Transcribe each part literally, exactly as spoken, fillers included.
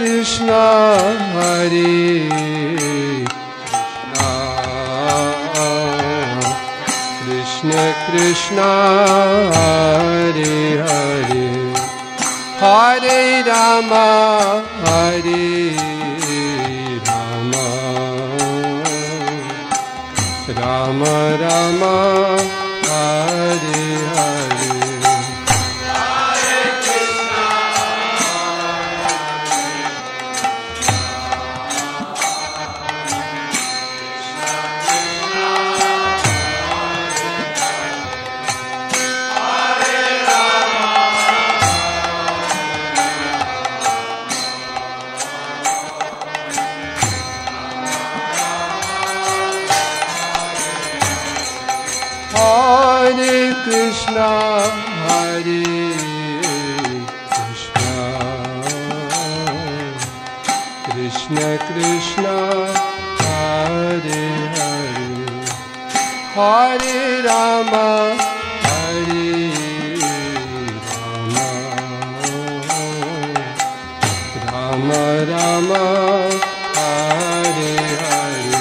Krishna, Hare Krishna, Krishna, Hare Hare, Hare Rama, Hare Rama, Rama Rama, Hare Hare. Hare Krishna, Hare Krishna, Krishna Krishna, Hare Hare, Hare Rama, Hare Rama, Rama Rama, Hare Hare.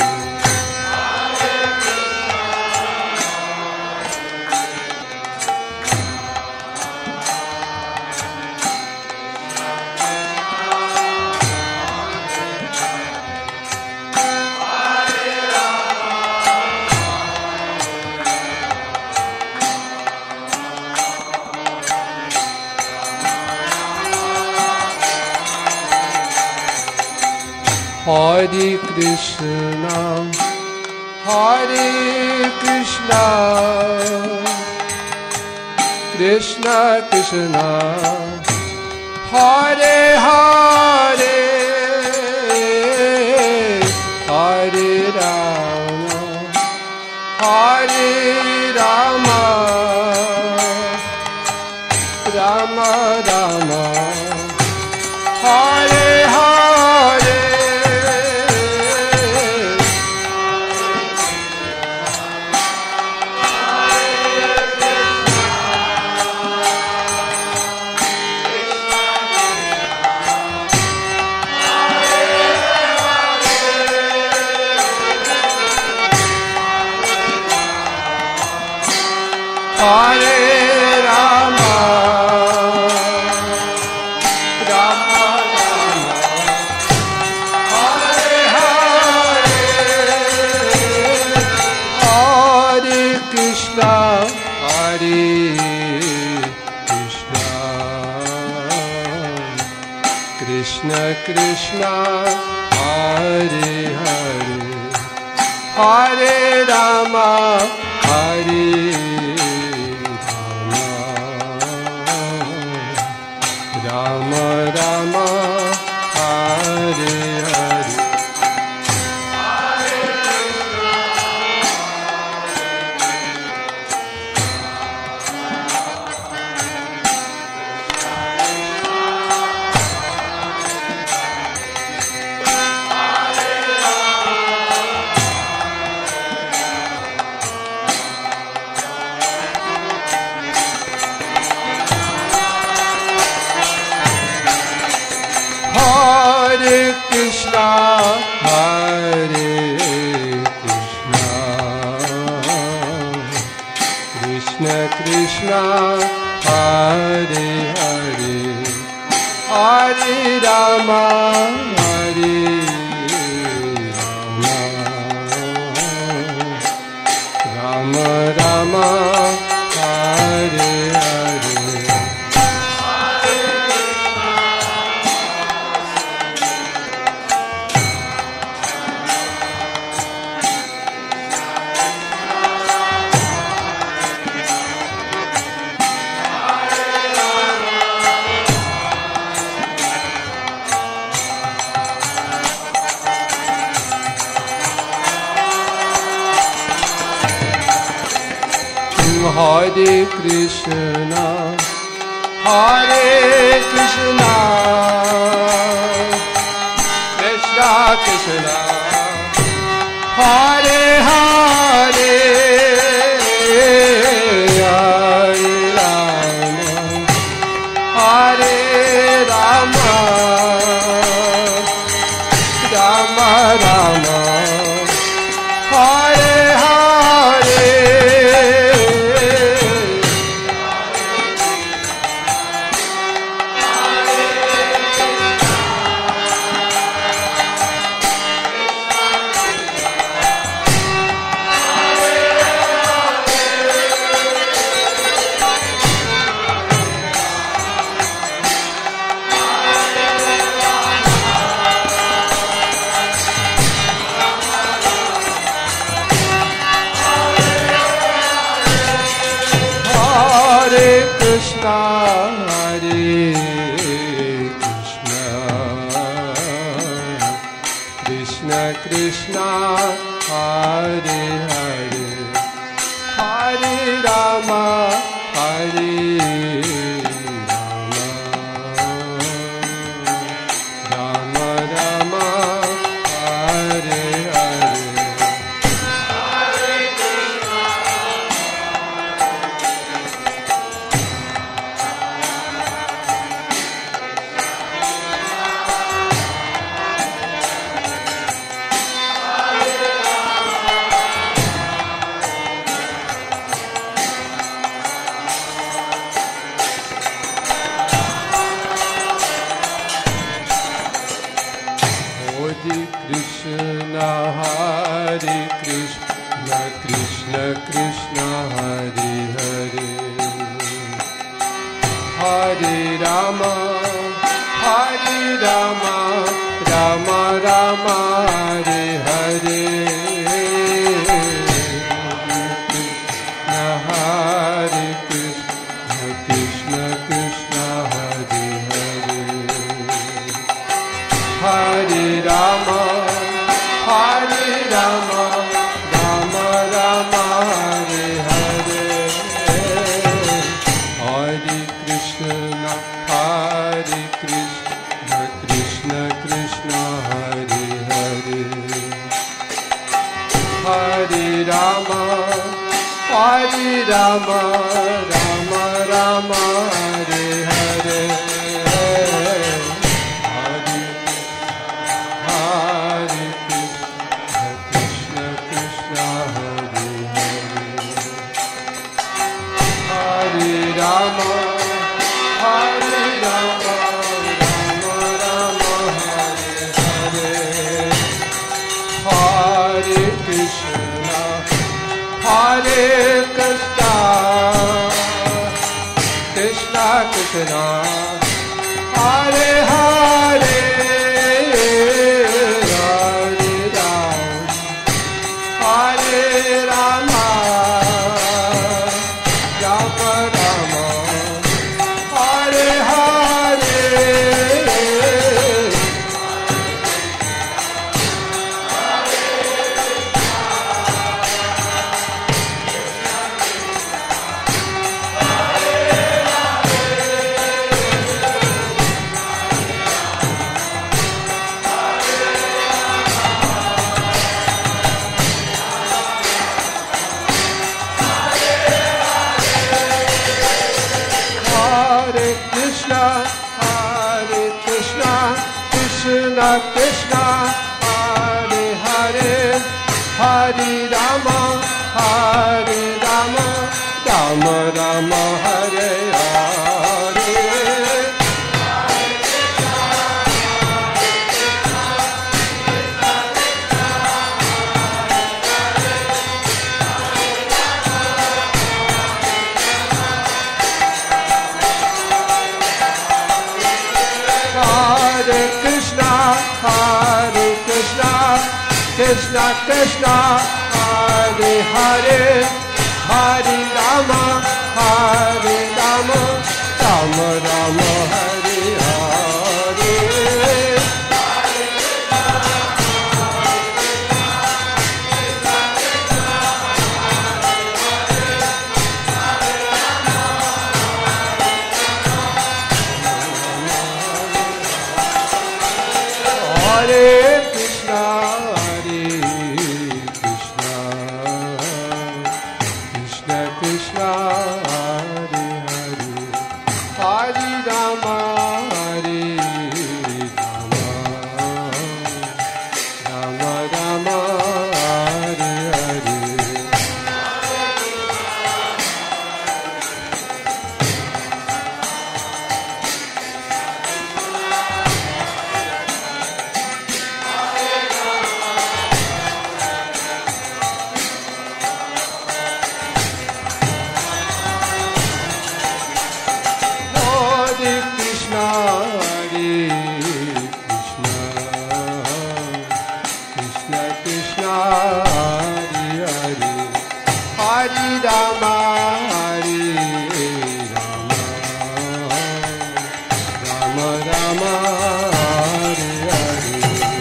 Hare Krishna, Hare Krishna, Krishna Krishna, Hare Hare, Hare Rama, Hare Rama, Rama Rama, Hare Hare. Hare Rama, Rama Rama, Hare Hare, Hare Krishna, Hare Krishna, Krishna Krishna, Hare Hare, Hare Rama, Hare Rama Rama, Hare Hare. Hare Krishna, Hare Krishna, Krishna Krishna, Hare Hare, Hare Rama, Hare Rama, Rama Rama, Hare Hare. Hare Krishna, Hare Krishna, Krishna Krishna, Hare Hare, Hare Rama, Hare Rama, Rama Rama Hare Hare Krishna Hare Krishna Krishna Krishna Hare Hare Hare Rama Hare Rama Rama Rama Hare Hare Krishna Hare Krishna Krishna Krishna Hare Hare Hare Rama Hare Rama Rama Rama Hare Hare Krishna Hare Krishna Krishna Krishna Hare Hare Hare Rama Hare Rama Rama Rama Hare Hare Hare Krishna Hare Krishna Krishna Krishna Hare Hare Hare Rama Hare Rama Rama Rama Hare Hare Rama Hare Rama Rama Rama Hare Hare Hare Krishna Hare Krishna Krishna Krishna Hare Hare Hare Rama Hare Rama Rama Rama Hare Hare Krishna Krishna Hare Hare Hare Rama Hare Rama Rama Rama Hare Hare Hare Krishna Hare Krishna Krishna Krishna Hare Hare Hare Rama Hare Rama Rama Rama Hare Hare Hare Krishna Hare Krishna Krishna Krishna Hare Hare Hare Rama Hare Hare, Hare Rama, Hare Rama, Rama Rama, Hare Hare.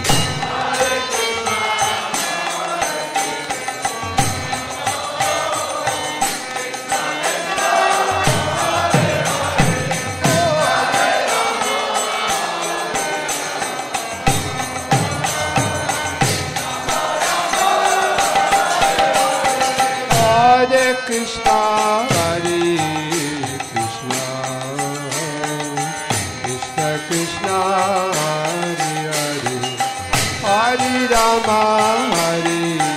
Krishna, Hare Krishna, Krishna Krishna, Hare Hare, Hare Rama, Hare